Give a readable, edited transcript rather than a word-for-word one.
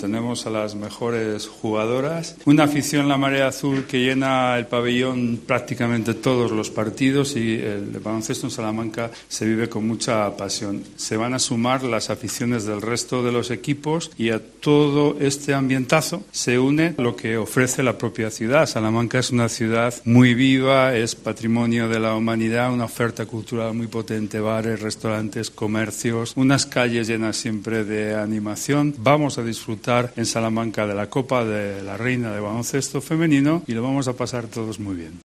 Tenemos a las mejores jugadoras, una afición La Marea Azul que llena el pabellón prácticamente todos los partidos y el baloncesto en Salamanca se vive con mucha pasión. Se van a sumar las aficiones del resto de los equipos y a todo este ambientazo se une lo que ofrece la propia ciudad. Salamanca es una ciudad muy viva, es patrimonio de la humanidad, una oferta cultural muy potente, bares, restaurantes, comercios, unas calles llenas siempre de animación. Vamos a disfrutar en Salamanca de la Copa de la Reina de baloncesto femenino y lo vamos a pasar todos muy bien.